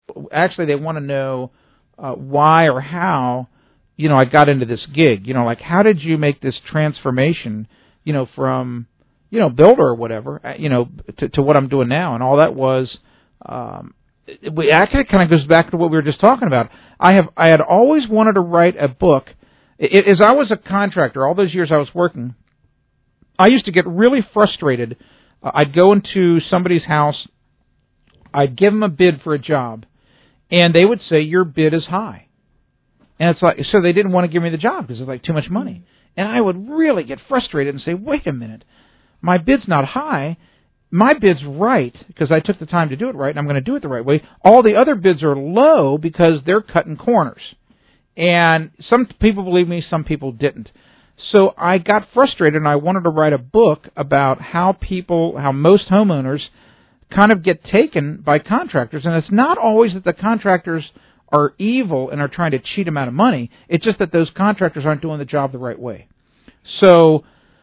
actually they want to know why or how, I got into this gig. Like, how did you make this transformation, from, builder or whatever, to what I'm doing now? And all that was, actually kind of goes back to what we were just talking about. I had always wanted to write a book. As I was a contractor, all those years I was working, I used to get really frustrated. I'd go into somebody's house, I'd give them a bid for a job, and they would say, your bid is high. And it's like, so they didn't want to give me the job because it's like too much money. And I would really get frustrated and say, wait a minute, my bid's not high. My bid's right because I took the time to do it right, and I'm going to do it the right way. All the other bids are low because they're cutting corners. And some people believed me, some people didn't. So I got frustrated, and I wanted to write a book about how most homeowners kind of get taken by contractors. And it's not always that the contractors are evil and are trying to cheat them out of money. It's just that those contractors aren't doing the job the right way. So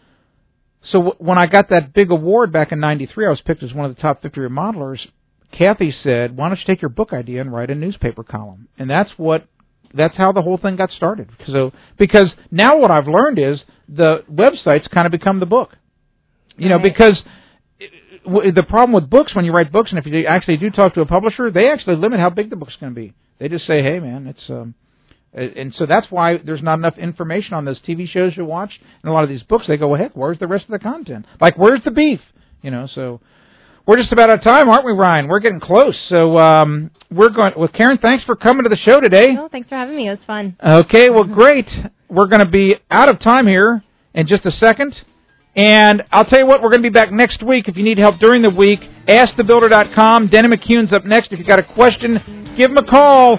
when I got that big award back in '93, I was picked as one of the top 50 remodelers. Kathy said, why don't you take your book idea and write a newspaper column? And that's how the whole thing got started. So, because now what I've learned is the websites kind of become the book. Because the problem with books, when you write books, and if you actually do talk to a publisher, they actually limit how big the book's going to be. They just say, hey, man, it's... And so that's why there's not enough information on those TV shows you watch and a lot of these books. They go, well, heck, where's the rest of the content? Like, where's the beef? So we're just about out of time, aren't we, Ryan? We're getting close. So we're going. Well, Karen, thanks for coming to the show today. Oh, thanks for having me. It was fun. Okay, well, great. We're going to be out of time here in just a second. And I'll tell you what, we're going to be back next week. If you need help during the week, AskTheBuilder.com. Denny McCune's up next. If you got a question, give him a call.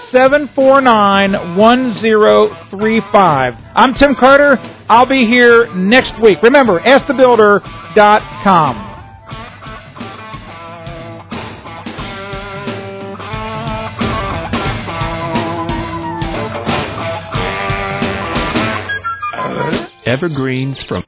749-1035. I'm Tim Carter. I'll be here next week. Remember, AskTheBuilder.com. Evergreens from